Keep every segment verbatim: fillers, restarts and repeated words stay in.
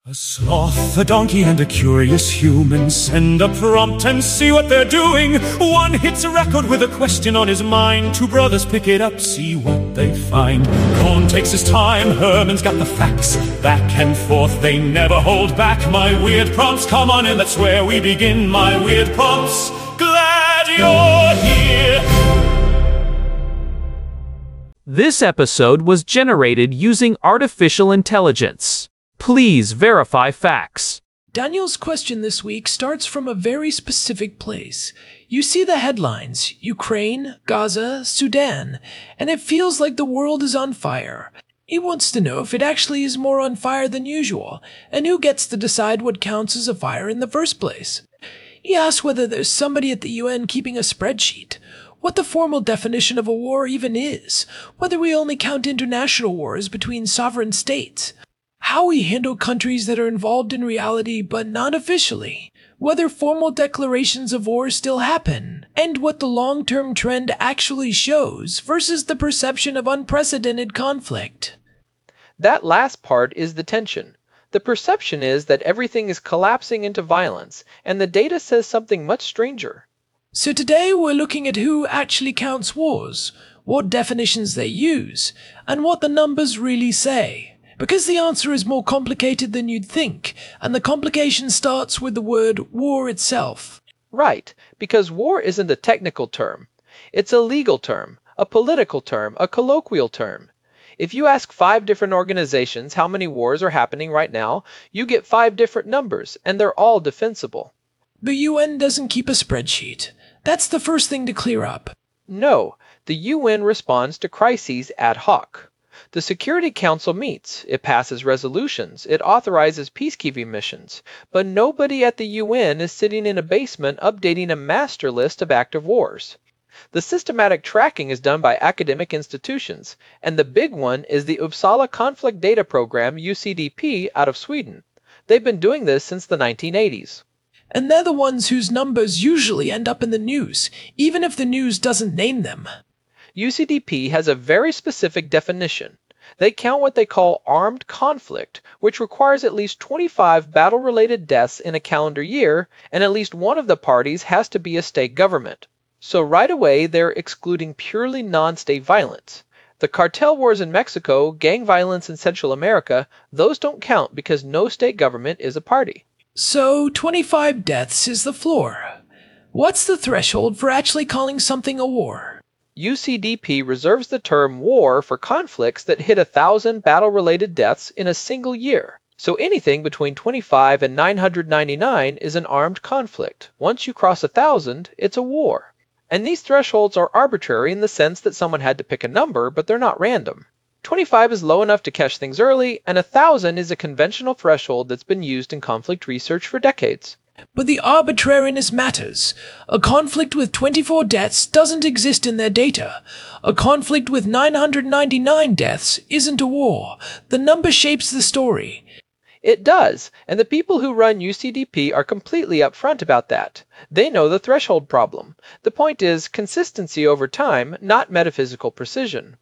A sloth, a donkey, and a curious human send a prompt and see what they're doing. One hits a record with a question on his mind. Two brothers pick it up, see what they find. Cohn takes his time, Herman's got the facts. Back and forth, they never hold back. My weird prompts, come on in, that's where we begin. My weird prompts, glad you're here. This episode was generated using artificial intelligence. Please verify facts. Daniel's question this week starts from a very specific place. You see the headlines, Ukraine, Gaza, Sudan, and it feels like the world is on fire. He wants to know if it actually is more on fire than usual, and who gets to decide what counts as a fire in the first place. He asks whether there's somebody at the U N keeping a spreadsheet, what the formal definition of a war even is, whether we only count international wars between sovereign states, how we handle countries that are involved in reality but not officially, whether formal declarations of war still happen, and what the long-term trend actually shows versus the perception of unprecedented conflict. That last part is the tension. The perception is that everything is collapsing into violence, and the data says something much stranger. So today we're looking at who actually counts wars, what definitions they use, and what the numbers really say. Because the answer is more complicated than you'd think, and the complication starts with the word war itself. Right, because war isn't a technical term. It's a legal term, a political term, a colloquial term. If you ask five different organizations how many wars are happening right now, you get five different numbers, and they're all defensible. The U N doesn't keep a spreadsheet. That's the first thing to clear up. No, the U N responds to crises ad hoc. The Security Council meets, it passes resolutions, it authorizes peacekeeping missions, but nobody at the U N is sitting in a basement updating a master list of active wars. The systematic tracking is done by academic institutions, and the big one is the Uppsala Conflict Data Program, U C D P, out of Sweden. They've been doing this since the nineteen eighties. And they're the ones whose numbers usually end up in the news, even if the news doesn't name them. U C D P has a very specific definition. They count what they call armed conflict, which requires at least twenty-five battle-related deaths in a calendar year, and at least one of the parties has to be a state government. So right away, they're excluding purely non-state violence. The cartel wars in Mexico, gang violence in Central America, those don't count because no state government is a party. So twenty-five deaths is the floor. What's the threshold for actually calling something a war? U C D P reserves the term war for conflicts that hit a thousand battle-related deaths in a single year. So anything between twenty-five and nine hundred ninety-nine is an armed conflict. Once you cross a thousand, it's a war. And these thresholds are arbitrary in the sense that someone had to pick a number, but they're not random. twenty-five is low enough to catch things early, and a thousand is a conventional threshold that's been used in conflict research for decades. But the arbitrariness matters. A conflict with twenty-four deaths doesn't exist in their data. A conflict with nine hundred ninety-nine deaths isn't a war. The number shapes the story. It does, and the people who run U C D P are completely upfront about that. They know the threshold problem. The point is consistency over time, not metaphysical precision.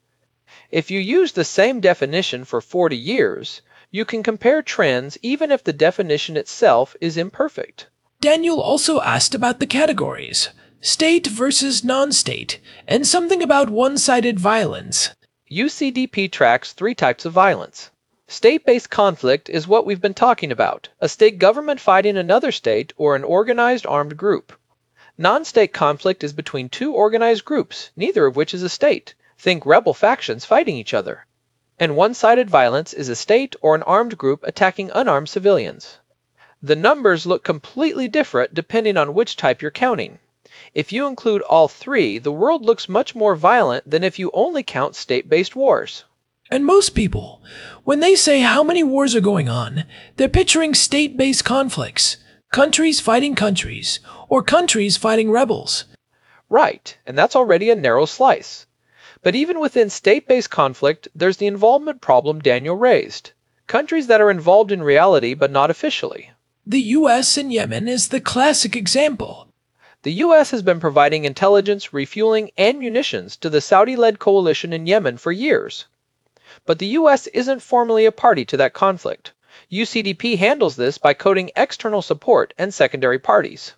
If you use the same definition for forty years, you can compare trends even if the definition itself is imperfect. Daniel also asked about the categories, state versus non-state, and something about one-sided violence. U C D P tracks three types of violence. State-based conflict is what we've been talking about, a state government fighting another state or an organized armed group. Non-state conflict is between two organized groups, neither of which is a state. Think rebel factions fighting each other. And one-sided violence is a state or an armed group attacking unarmed civilians. The numbers look completely different depending on which type you're counting. If you include all three, the world looks much more violent than if you only count state-based wars. And most people, when they say how many wars are going on, they're picturing state-based conflicts, countries fighting countries, or countries fighting rebels. Right, and that's already a narrow slice. But even within state-based conflict, there's the involvement problem Daniel raised. Countries that are involved in reality but not officially. The U S in Yemen is the classic example. The U S has been providing intelligence, refueling, and munitions to the Saudi-led coalition in Yemen for years. But the U S isn't formally a party to that conflict. U C D P handles this by coding external support and secondary parties.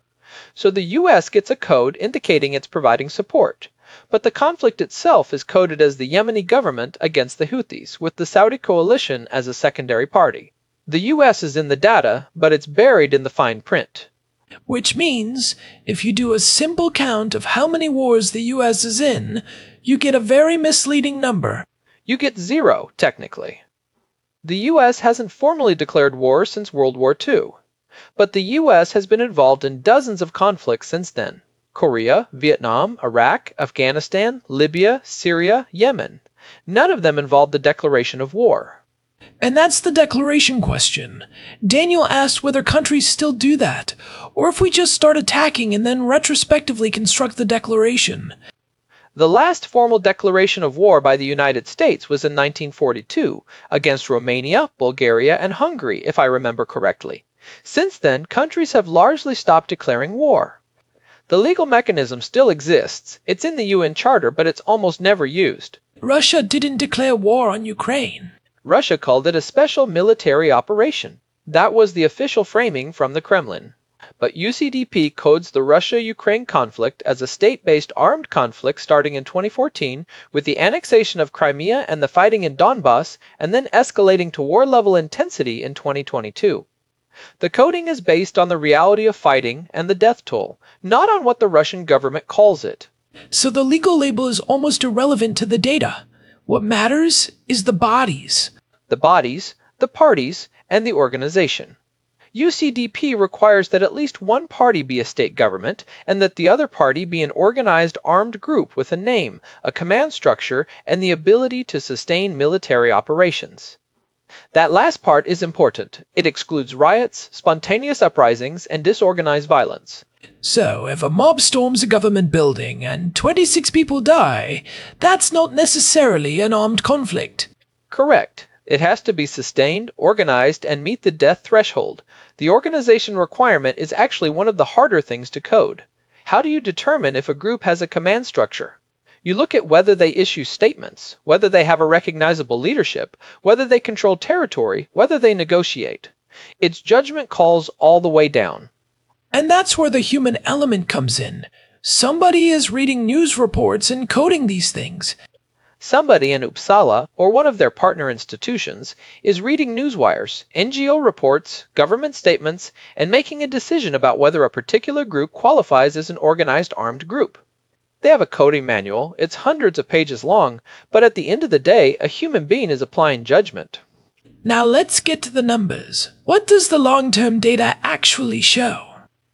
So the U S gets a code indicating it's providing support, but the conflict itself is coded as the Yemeni government against the Houthis, with the Saudi coalition as a secondary party. The U S is in the data, but it's buried in the fine print. Which means, if you do a simple count of how many wars the U S is in, you get a very misleading number. You get zero, technically. The U S hasn't formally declared war since World War Two, but the U S has been involved in dozens of conflicts since then. Korea, Vietnam, Iraq, Afghanistan, Libya, Syria, Yemen. None of them involved the declaration of war. And that's the declaration question. Daniel asked whether countries still do that, or if we just start attacking and then retrospectively construct the declaration. The last formal declaration of war by the United States was in nineteen forty-two, against Romania, Bulgaria, and Hungary, if I remember correctly. Since then, countries have largely stopped declaring war. The legal mechanism still exists. It's in the U N Charter, but it's almost never used. Russia didn't declare war on Ukraine. Russia called it a special military operation. That was the official framing from the Kremlin. But U C D P codes the Russia-Ukraine conflict as a state-based armed conflict starting in twenty fourteen with the annexation of Crimea and the fighting in Donbass, and then escalating to war-level intensity in twenty twenty-two. The coding is based on the reality of fighting and the death toll, not on what the Russian government calls it. So the legal label is almost irrelevant to the data. What matters is the bodies. The bodies, the parties, and the organization. U C D P requires that at least one party be a state government, and that the other party be an organized armed group with a name, a command structure, and the ability to sustain military operations. That last part is important. It excludes riots, spontaneous uprisings, and disorganized violence. So, if a mob storms a government building and twenty-six people die, that's not necessarily an armed conflict. Correct. It has to be sustained, organized, and meet the death threshold. The organization requirement is actually one of the harder things to code. How do you determine if a group has a command structure? You look at whether they issue statements, whether they have a recognizable leadership, whether they control territory, whether they negotiate. It's judgment calls all the way down. And that's where the human element comes in. Somebody is reading news reports and coding these things. Somebody in Uppsala, or one of their partner institutions, is reading newswires, N G O reports, government statements, and making a decision about whether a particular group qualifies as an organized armed group. They have a coding manual, it's hundreds of pages long, but at the end of the day, a human being is applying judgment. Now let's get to the numbers. What does the long-term data actually show?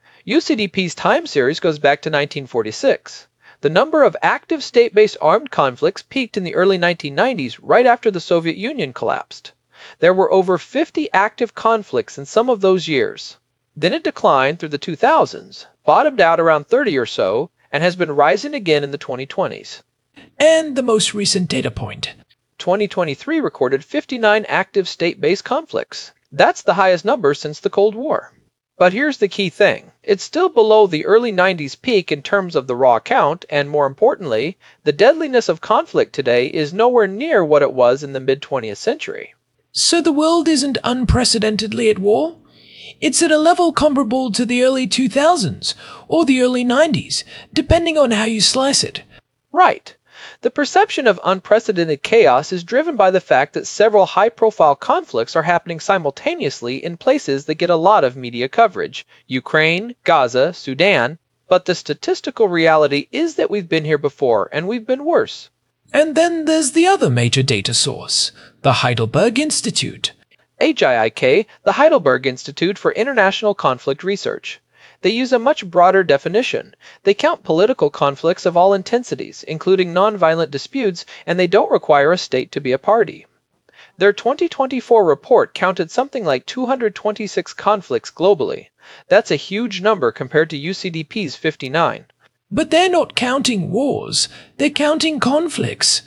U C D P's time series goes back to nineteen forty-six. The number of active state-based armed conflicts peaked in the early nineteen nineties, right after the Soviet Union collapsed. There were over fifty active conflicts in some of those years. Then it declined through the two thousands, bottomed out around thirty or so, and has been rising again in the twenty twenties. And the most recent data point. twenty twenty-three recorded fifty-nine active state-based conflicts. That's the highest number since the Cold War. But here's the key thing. It's still below the early nineties peak in terms of the raw count, and more importantly, the deadliness of conflict today is nowhere near what it was in the mid-twentieth century. So the world isn't unprecedentedly at war? It's at a level comparable to the early two thousands, or the early nineties, depending on how you slice it. Right. The perception of unprecedented chaos is driven by the fact that several high-profile conflicts are happening simultaneously in places that get a lot of media coverage. Ukraine, Gaza, Sudan. But the statistical reality is that we've been here before, and we've been worse. And then there's the other major data source, the Heidelberg Institute. H I I K, the Heidelberg Institute for International Conflict Research. They use a much broader definition. They count political conflicts of all intensities, including nonviolent disputes, and they don't require a state to be a party. Their twenty twenty-four report counted something like two hundred twenty-six conflicts globally. That's a huge number compared to U C D P's fifty-nine. But they're not counting wars, they're counting conflicts.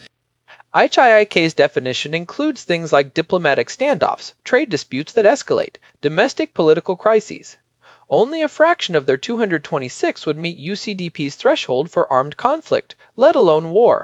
H I I K's definition includes things like diplomatic standoffs, trade disputes that escalate, domestic political crises. Only a fraction of their two hundred twenty-six would meet U C D P's threshold for armed conflict, let alone war.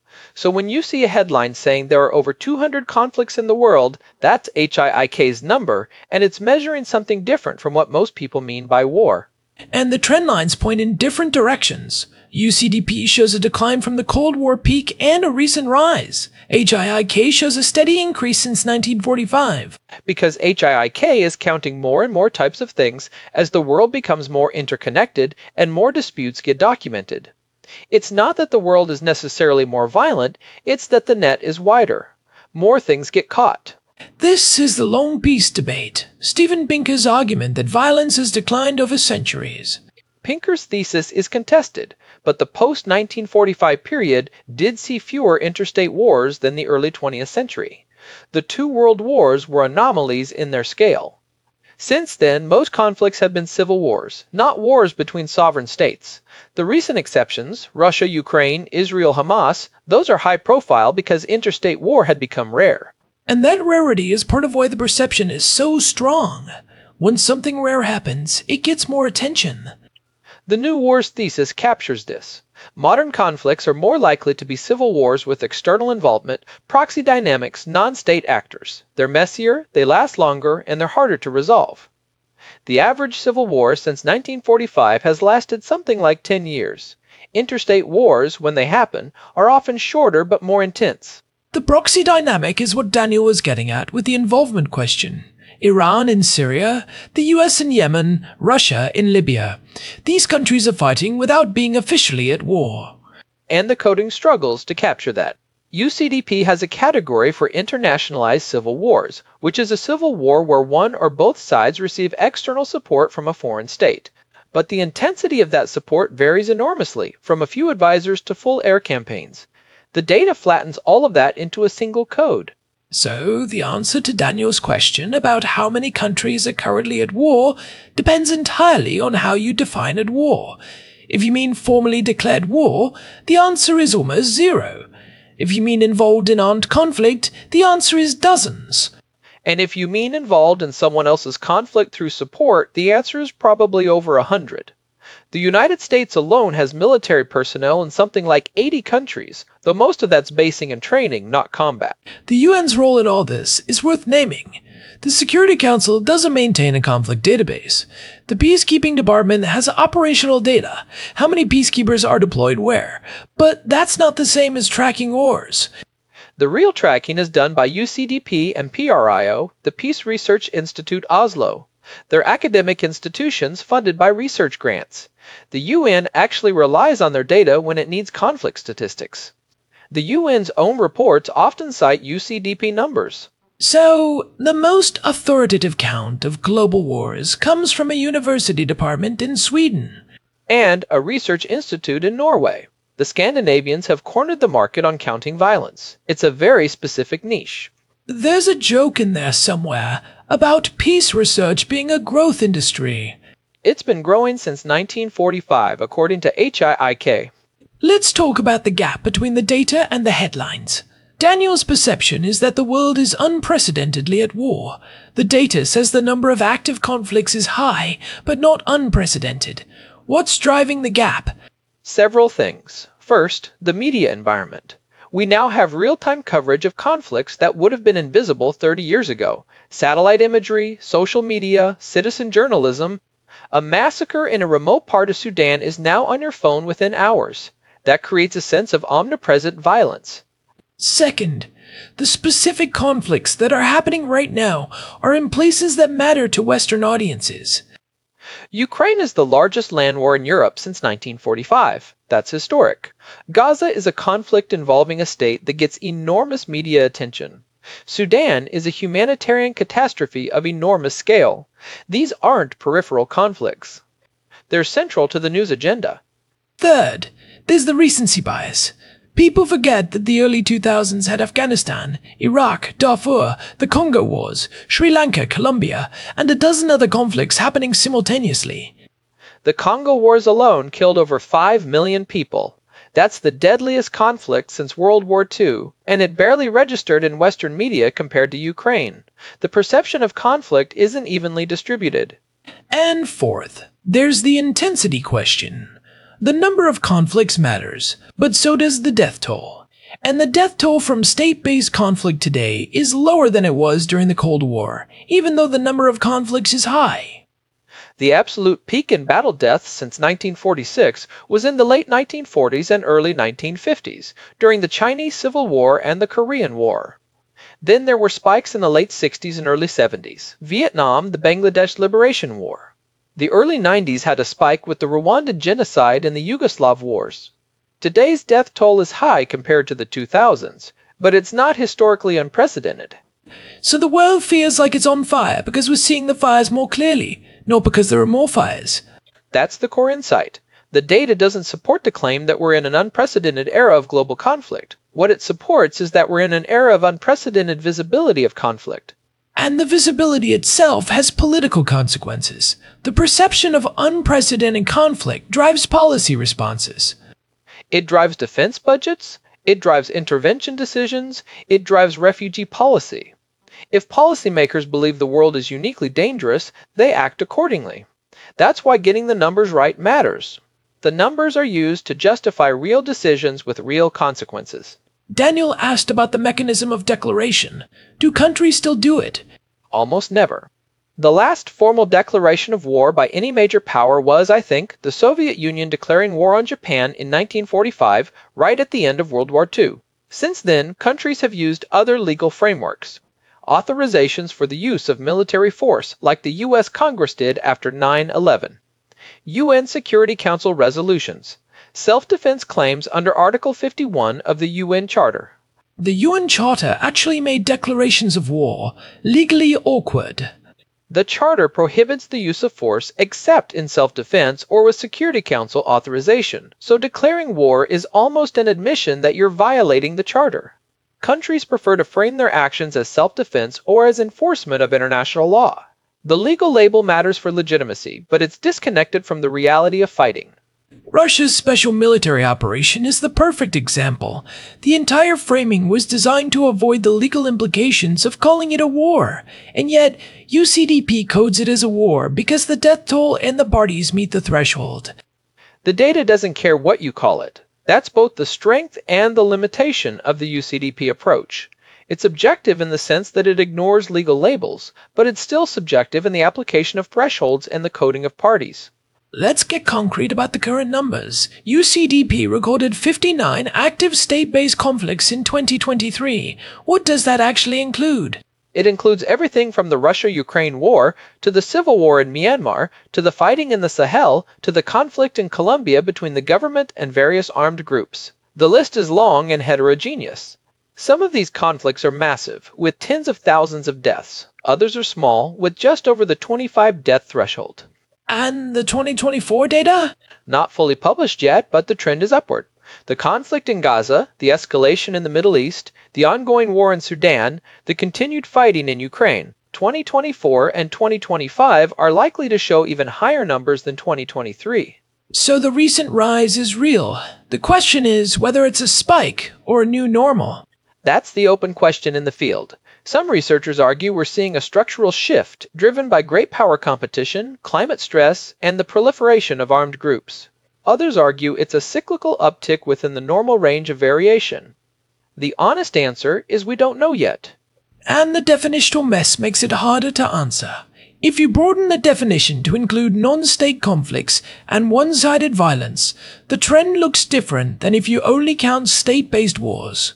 So when you see a headline saying there are over two hundred conflicts in the world, that's H I I K's number, and it's measuring something different from what most people mean by war. And the trend lines point in different directions. U C D P shows a decline from the Cold War peak and a recent rise. H I I K shows a steady increase since nineteen forty-five. Because H I I K is counting more and more types of things as the world becomes more interconnected and more disputes get documented. It's not that the world is necessarily more violent, it's that the net is wider. More things get caught. This is the long peace debate. Steven Pinker's argument that violence has declined over centuries. Pinker's thesis is contested, but the post nineteen forty-five period did see fewer interstate wars than the early twentieth century. The two world wars were anomalies in their scale. Since then, most conflicts have been civil wars, not wars between sovereign states. The recent exceptions, Russia, Ukraine, Israel, Hamas, those are high profile because interstate war had become rare. And that rarity is part of why the perception is so strong. When something rare happens, it gets more attention. The New Wars thesis captures this. Modern conflicts are more likely to be civil wars with external involvement, proxy dynamics, non-state actors. They're messier, they last longer, and they're harder to resolve. The average civil war since nineteen forty-five has lasted something like ten years. Interstate wars, when they happen, are often shorter but more intense. The proxy dynamic is what Daniel was getting at with the involvement question. Iran in Syria, the U S in Yemen, Russia in Libya. These countries are fighting without being officially at war. And the coding struggles to capture that. U C D P has a category for internationalized civil wars, which is a civil war where one or both sides receive external support from a foreign state. But the intensity of that support varies enormously, from a few advisors to full air campaigns. The data flattens all of that into a single code. So, the answer to Daniel's question about how many countries are currently at war depends entirely on how you define at war. If you mean formally declared war, the answer is almost zero. If you mean involved in armed conflict, the answer is dozens. And if you mean involved in someone else's conflict through support, the answer is probably over a hundred. The United States alone has military personnel in something like eighty countries, though most of that's basing and training, not combat. The U N's role in all this is worth naming. The Security Council doesn't maintain a conflict database. The Peacekeeping Department has operational data, how many peacekeepers are deployed where, but that's not the same as tracking wars. The real tracking is done by U C D P and P R I O, the Peace Research Institute Oslo. They're academic institutions funded by research grants. The U N actually relies on their data when it needs conflict statistics. The U N's own reports often cite U C D P numbers. So, the most authoritative count of global wars comes from a university department in Sweden. And a research institute in Norway. The Scandinavians have cornered the market on counting violence. It's a very specific niche. There's a joke in there somewhere about peace research being a growth industry. It's been growing since nineteen forty-five, according to H I I K. Let's talk about the gap between the data and the headlines. Daniel's perception is that the world is unprecedentedly at war. The data says the number of active conflicts is high, but not unprecedented. What's driving the gap? Several things. First, the media environment. We now have real-time coverage of conflicts that would have been invisible thirty years ago. Satellite imagery, social media, citizen journalism. A massacre in a remote part of Sudan is now on your phone within hours. That creates a sense of omnipresent violence. Second, the specific conflicts that are happening right now are in places that matter to Western audiences. Ukraine is the largest land war in Europe since nineteen forty-five. That's historic. Gaza is a conflict involving a state that gets enormous media attention. Sudan is a humanitarian catastrophe of enormous scale. These aren't peripheral conflicts. They're central to the news agenda. Third, there's the recency bias. People forget that the early two thousands had Afghanistan, Iraq, Darfur, the Congo Wars, Sri Lanka, Colombia, and a dozen other conflicts happening simultaneously. The Congo Wars alone killed over five million people. That's the deadliest conflict since World War Two, and it barely registered in Western media compared to Ukraine. The perception of conflict isn't evenly distributed. And fourth, there's the intensity question. The number of conflicts matters, but so does the death toll. And the death toll from state-based conflict today is lower than it was during the Cold War, even though the number of conflicts is high. The absolute peak in battle deaths since nineteen forty-six was in the late nineteen forties and early nineteen fifties, during the Chinese Civil War and the Korean War. Then there were spikes in the late sixties and early seventies, Vietnam, the Bangladesh Liberation War. The early nineties had a spike with the Rwandan genocide and the Yugoslav wars. Today's death toll is high compared to the two thousands, but it's not historically unprecedented. So the world feels like it's on fire because we're seeing the fires more clearly, not because there are more fires. That's the core insight. The data doesn't support the claim that we're in an unprecedented era of global conflict. What it supports is that we're in an era of unprecedented visibility of conflict. And the visibility itself has political consequences. The perception of unprecedented conflict drives policy responses. It drives defense budgets, it drives intervention decisions, it drives refugee policy. If policymakers believe the world is uniquely dangerous, they act accordingly. That's why getting the numbers right matters. The numbers are used to justify real decisions with real consequences. Daniel asked about the mechanism of declaration. Do countries still do it? Almost never. The last formal declaration of war by any major power was, I think, the Soviet Union declaring war on Japan in nineteen forty-five, right at the end of World War Two. Since then, countries have used other legal frameworks. Authorizations for the use of military force, like the U S Congress did after nine eleven. U N Security Council resolutions. Self-defense claims under Article fifty-one of the U N Charter. The U N Charter actually made declarations of war legally awkward. The Charter prohibits the use of force except in self-defense or with Security Council authorization, so declaring war is almost an admission that you're violating the Charter. Countries prefer to frame their actions as self-defense or as enforcement of international law. The legal label matters for legitimacy, but it's disconnected from the reality of fighting. Russia's special military operation is the perfect example. The entire framing was designed to avoid the legal implications of calling it a war, and yet U C D P codes it as a war because the death toll and the parties meet the threshold. The data doesn't care what you call it. That's both the strength and the limitation of the U C D P approach. It's objective in the sense that it ignores legal labels, but it's still subjective in the application of thresholds and the coding of parties. Let's get concrete about the current numbers. U C D P recorded fifty-nine active state-based conflicts in twenty twenty-three. What does that actually include? It includes everything from the Russia-Ukraine war, to the civil war in Myanmar, to the fighting in the Sahel, to the conflict in Colombia between the government and various armed groups. The list is long and heterogeneous. Some of these conflicts are massive, with tens of thousands of deaths. Others are small, with just over the twenty-five death threshold. And the twenty twenty-four data? Not fully published yet, but the trend is upward. The conflict in Gaza, the escalation in the Middle East, the ongoing war in Sudan, the continued fighting in Ukraine, twenty twenty-four and twenty twenty-five are likely to show even higher numbers than twenty twenty-three. So the recent rise is real. The question is whether it's a spike or a new normal. That's the open question in the field. Some researchers argue we're seeing a structural shift driven by great power competition, climate stress, and the proliferation of armed groups. Others argue it's a cyclical uptick within the normal range of variation. The honest answer is we don't know yet. And the definitional mess makes it harder to answer. If you broaden the definition to include non-state conflicts and one-sided violence, the trend looks different than if you only count state-based wars.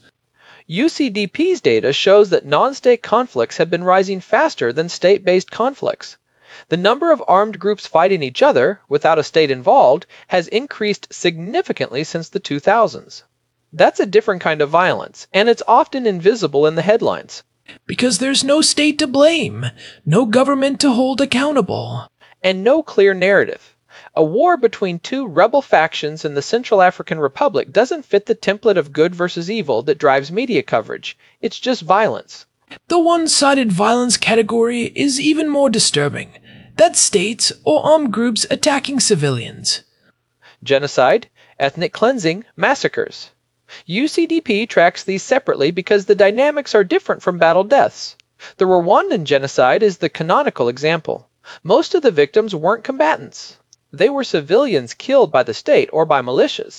U C D P's data shows that non-state conflicts have been rising faster than state-based conflicts. The number of armed groups fighting each other, without a state involved, has increased significantly since the two thousands. That's a different kind of violence, and it's often invisible in the headlines. Because there's no state to blame, no government to hold accountable. And no clear narrative. A war between two rebel factions in the Central African Republic doesn't fit the template of good versus evil that drives media coverage. It's just violence. The one-sided violence category is even more disturbing. That's states or armed groups attacking civilians. Genocide, ethnic cleansing, massacres. U C D P tracks these separately because the dynamics are different from battle deaths. The Rwandan genocide is the canonical example. Most of the victims weren't combatants. They were civilians killed by the state or by militias.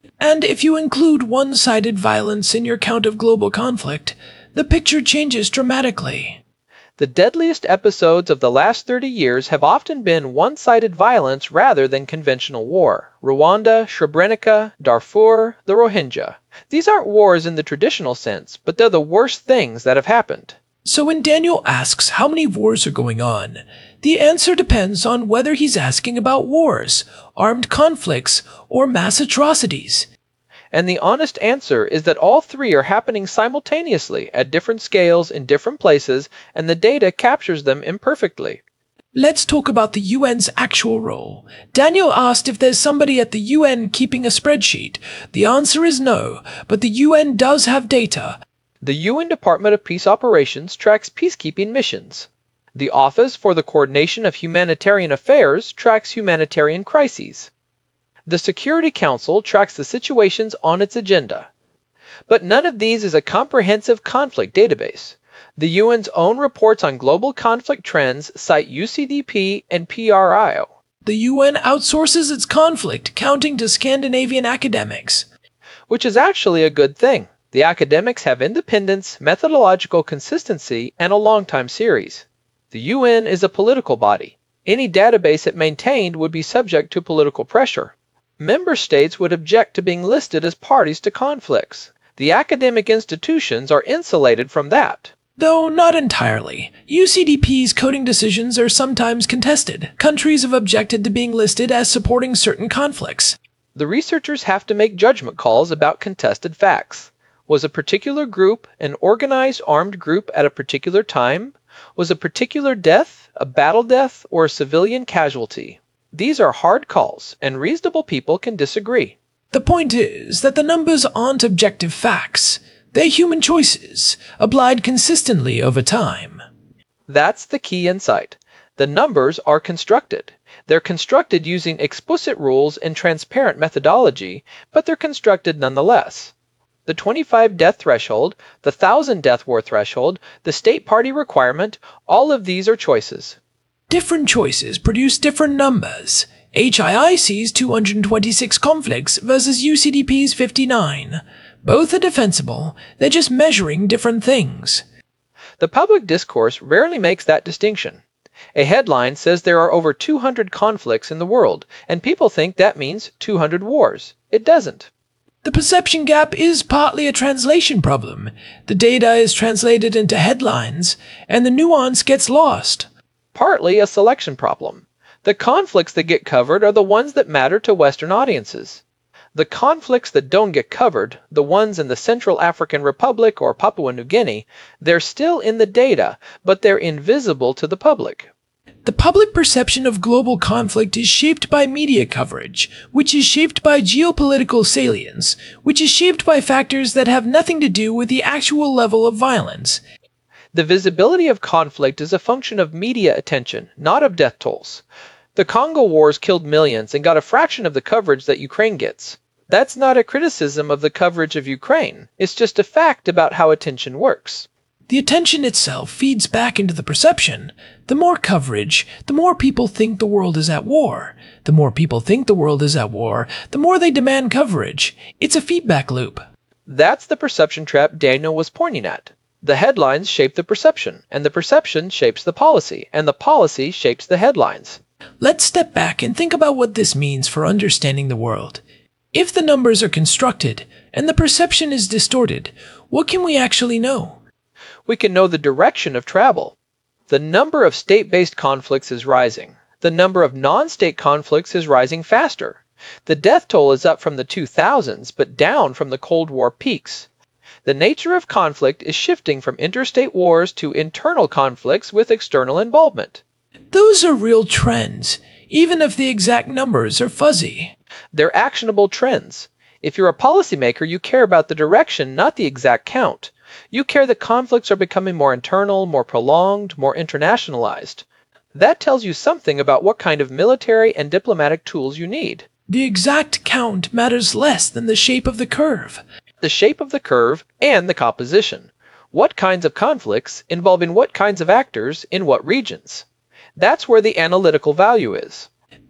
And if you include one-sided violence in your count of global conflict, the picture changes dramatically. The deadliest episodes of the last thirty years have often been one-sided violence rather than conventional war. Rwanda, Srebrenica, Darfur, the Rohingya. These aren't wars in the traditional sense, but they're the worst things that have happened. So when Daniel asks how many wars are going on, the answer depends on whether he's asking about wars, armed conflicts, or mass atrocities. And the honest answer is that all three are happening simultaneously at different scales in different places, and the data captures them imperfectly. Let's talk about the U N's actual role. Daniel asked if there's somebody at the U N keeping a spreadsheet. The answer is no, but the U N does have data. The U N Department of Peace Operations tracks peacekeeping missions. The Office for the Coordination of Humanitarian Affairs tracks humanitarian crises. The Security Council tracks the situations on its agenda. But none of these is a comprehensive conflict database. The U N's own reports on global conflict trends cite U C D P and P R I O. The U N outsources its conflict counting to Scandinavian academics. Which is actually a good thing. The academics have independence, methodological consistency, and a long-time series. The U N is a political body. Any database it maintained would be subject to political pressure. Member states would object to being listed as parties to conflicts. The academic institutions are insulated from that. Though not entirely. U C D P's coding decisions are sometimes contested. Countries have objected to being listed as supporting certain conflicts. The researchers have to make judgment calls about contested facts. Was a particular group an organized armed group at a particular time? Was a particular death a battle death or a civilian casualty? These are hard calls, and reasonable people can disagree. The point is that the numbers aren't objective facts. They're human choices, applied consistently over time. That's the key insight. The numbers are constructed. They're constructed using explicit rules and transparent methodology, but they're constructed nonetheless. The twenty-five death threshold, the one thousand death war threshold, the state party requirement, all of these are choices. Different choices produce different numbers. H I I C's two hundred twenty-six conflicts versus U C D P's fifty-nine. Both are defensible, they're just measuring different things. The public discourse rarely makes that distinction. A headline says there are over two hundred conflicts in the world, and people think that means two hundred wars. It doesn't. The perception gap is partly a translation problem. The data is translated into headlines, and the nuance gets lost. Partly a selection problem. The conflicts that get covered are the ones that matter to Western audiences. The conflicts that don't get covered, the ones in the Central African Republic or Papua New Guinea, they're still in the data, but they're invisible to the public. The public perception of global conflict is shaped by media coverage, which is shaped by geopolitical salience, which is shaped by factors that have nothing to do with the actual level of violence. The visibility of conflict is a function of media attention, not of death tolls. The Congo Wars killed millions and got a fraction of the coverage that Ukraine gets. That's not a criticism of the coverage of Ukraine. It's just a fact about how attention works. The attention itself feeds back into the perception. The more coverage, the more people think the world is at war. The more people think the world is at war, the more they demand coverage. It's a feedback loop. That's the perception trap Daniel was pointing at. The headlines shape the perception, and the perception shapes the policy, and the policy shapes the headlines. Let's step back and think about what this means for understanding the world. If the numbers are constructed, and the perception is distorted, what can we actually know? We can know the direction of travel. The number of state-based conflicts is rising. The number of non-state conflicts is rising faster. The death toll is up from the two thousands, but down from the Cold War peaks. The nature of conflict is shifting from interstate wars to internal conflicts with external involvement. Those are real trends, even if the exact numbers are fuzzy. They're actionable trends. If you're a policymaker, you care about the direction, not the exact count. You care that conflicts are becoming more internal, more prolonged, more internationalized. That tells you something about what kind of military and diplomatic tools you need. The exact count matters less than the shape of the curve. The shape of the curve and the composition. What kinds of conflicts involving what kinds of actors in what regions? That's where the analytical value is.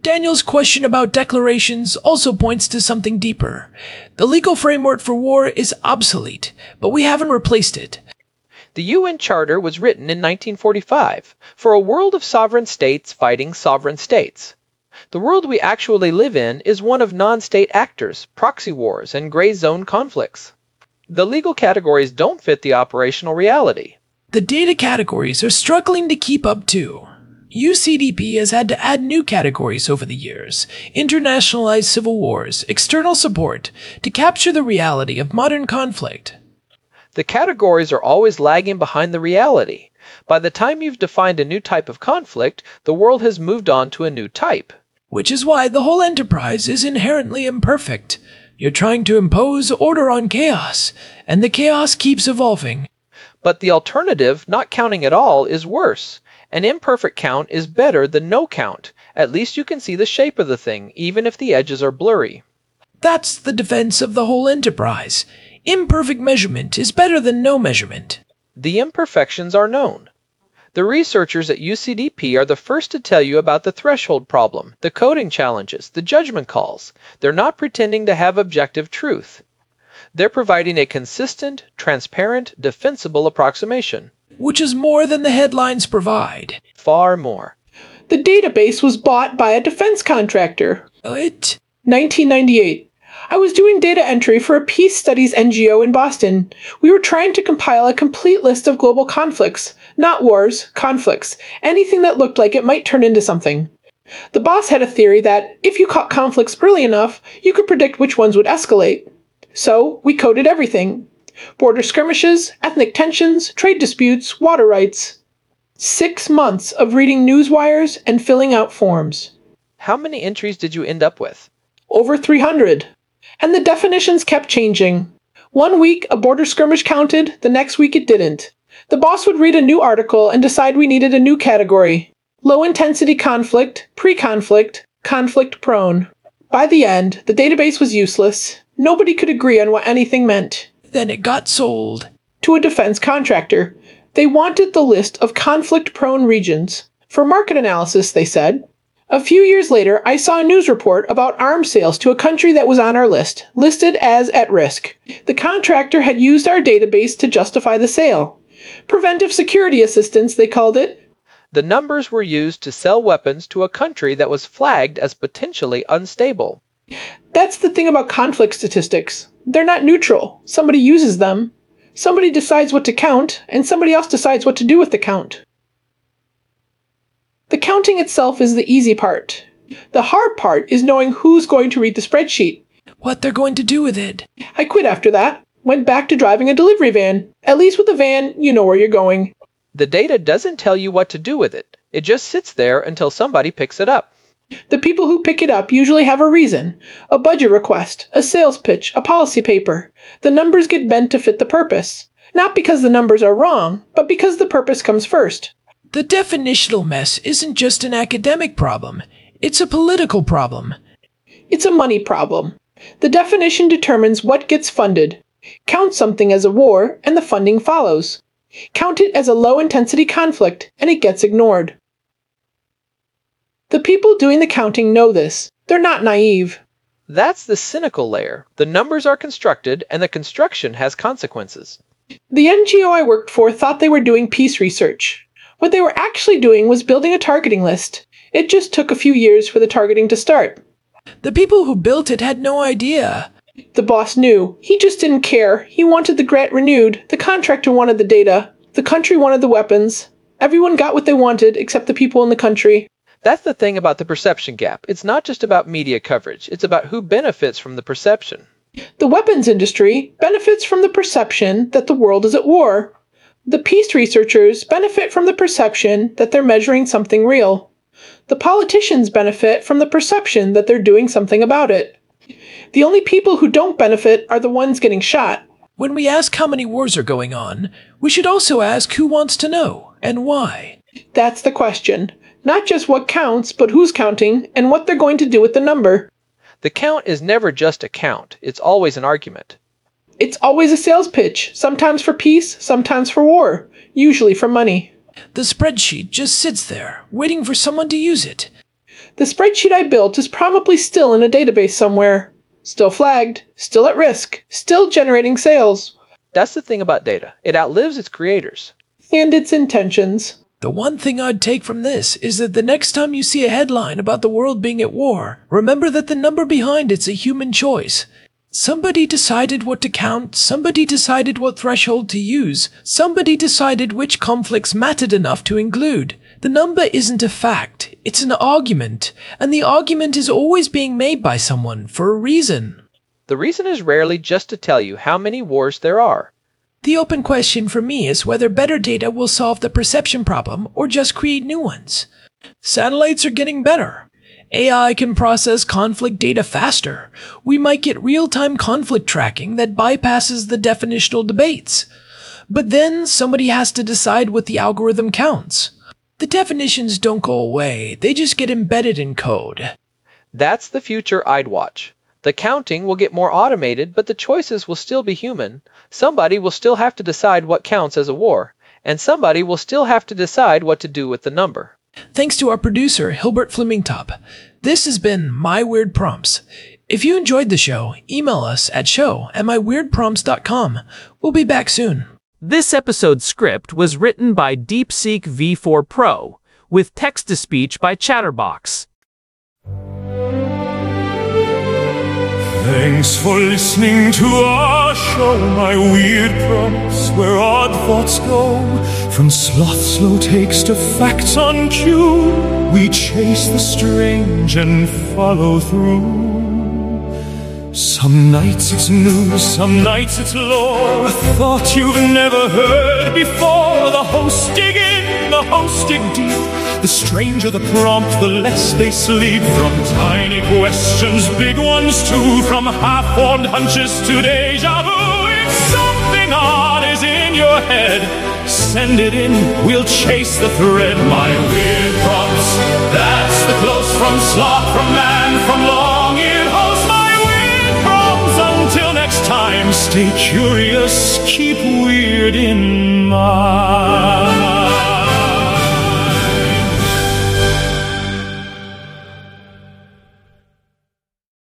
Daniel's question about declarations also points to something deeper. The legal framework for war is obsolete, but we haven't replaced it. The U N Charter was written in nineteen forty-five for a world of sovereign states fighting sovereign states. The world we actually live in is one of non-state actors, proxy wars, and gray zone conflicts. The legal categories don't fit the operational reality. The data categories are struggling to keep up too. U C D P has had to add new categories over the years, internationalized civil wars, external support, to capture the reality of modern conflict. The categories are always lagging behind the reality. By the time you've defined a new type of conflict, the world has moved on to a new type. Which is why the whole enterprise is inherently imperfect. You're trying to impose order on chaos, and the chaos keeps evolving. But the alternative, not counting at all, is worse. An imperfect count is better than no count. At least you can see the shape of the thing, even if the edges are blurry. That's the defense of the whole enterprise. Imperfect measurement is better than no measurement. The imperfections are known. The researchers at U C D P are the first to tell you about the threshold problem, the coding challenges, the judgment calls. They're not pretending to have objective truth. They're providing a consistent, transparent, defensible approximation. Which is more than the headlines provide. Far more. The database was bought by a defense contractor. It? nineteen ninety-eight. I was doing data entry for a peace studies N G O in Boston. We were trying to compile a complete list of global conflicts. Not wars, conflicts. Anything that looked like it might turn into something. The boss had a theory that, if you caught conflicts early enough, you could predict which ones would escalate. So, we coded everything. Border skirmishes, ethnic tensions, trade disputes, water rights. Six months of reading news wires and filling out forms. How many entries did you end up with? Over three hundred. And the definitions kept changing. One week, a border skirmish counted, the next week it didn't. The boss would read a new article and decide we needed a new category. Low-intensity conflict, pre-conflict, conflict-prone. By the end, the database was useless. Nobody could agree on what anything meant. Then it got sold. To a defense contractor. They wanted the list of conflict-prone regions. For market analysis, they said. A few years later, I saw a news report about arms sales to a country that was on our list, listed as at risk. The contractor had used our database to justify the sale. Preventive security assistance, they called it. The numbers were used to sell weapons to a country that was flagged as potentially unstable. That's the thing about conflict statistics. They're not neutral. Somebody uses them. Somebody decides what to count, and somebody else decides what to do with the count. The counting itself is the easy part. The hard part is knowing who's going to read the spreadsheet. What they're going to do with it. I quit after that. Went back to driving a delivery van. At least with a van, you know where you're going. The data doesn't tell you what to do with it. It just sits there until somebody picks it up. The people who pick it up usually have a reason. A budget request, a sales pitch, a policy paper. The numbers get bent to fit the purpose. Not because the numbers are wrong, but because the purpose comes first. The definitional mess isn't just an academic problem. It's a political problem. It's a money problem. The definition determines what gets funded. Count something as a war, and the funding follows. Count it as a low-intensity conflict, and it gets ignored. The people doing the counting know this. They're not naive. That's the cynical layer. The numbers are constructed, and the construction has consequences. The N G O I worked for thought they were doing peace research. What they were actually doing was building a targeting list. It just took a few years for the targeting to start. The people who built it had no idea. The boss knew. He just didn't care. He wanted the grant renewed. The contractor wanted the data. The country wanted the weapons. Everyone got what they wanted except the people in the country. That's the thing about the perception gap. It's not just about media coverage. It's about who benefits from the perception. The weapons industry benefits from the perception that the world is at war. The peace researchers benefit from the perception that they're measuring something real. The politicians benefit from the perception that they're doing something about it. The only people who don't benefit are the ones getting shot. When we ask how many wars are going on, we should also ask who wants to know, and why. That's the question. Not just what counts, but who's counting, and what they're going to do with the number. The count is never just a count. It's always an argument. It's always a sales pitch, sometimes for peace, sometimes for war, usually for money. The spreadsheet just sits there, waiting for someone to use it. The spreadsheet I built is probably still in a database somewhere. Still flagged, still at risk, still generating sales. That's the thing about data. It outlives its creators. And its intentions. The one thing I'd take from this is that the next time you see a headline about the world being at war, remember that the number behind it's a human choice. Somebody decided what to count, somebody decided what threshold to use, somebody decided which conflicts mattered enough to include. The number isn't a fact, it's an argument, and the argument is always being made by someone for a reason. The reason is rarely just to tell you how many wars there are. The open question for me is whether better data will solve the perception problem or just create new ones. Satellites are getting better. A I can process conflict data faster. We might get real-time conflict tracking that bypasses the definitional debates. But then somebody has to decide what the algorithm counts. The definitions don't go away, they just get embedded in code. That's the future I'd watch. The counting will get more automated, but the choices will still be human. Somebody will still have to decide what counts as a war, and somebody will still have to decide what to do with the number. Thanks to our producer, Hilbert Flemingtop. This has been My Weird Prompts. If you enjoyed the show, email us at show at my weird prompts dot com. We'll be back soon. This episode's script was written by DeepSeek V four Pro, with text-to-speech by Chatterbox. Thanks for listening to our show, My Weird Prompts, where odd thoughts go. From sloth slow takes to facts on cue, we chase the strange and follow through. Some nights it's news, some nights it's lore, a thought you've never heard before. The hosts dig in, the hosts dig deep. The stranger the prompt, the less they sleep. From tiny questions, big ones too. From half-formed hunches to deja vu. If something odd is in your head, send it in, we'll chase the thread. My Weird Prompts, that's the close from sloth, from man, from long-eared host. My Weird Prompts, until next time, stay curious, keep weird in mind.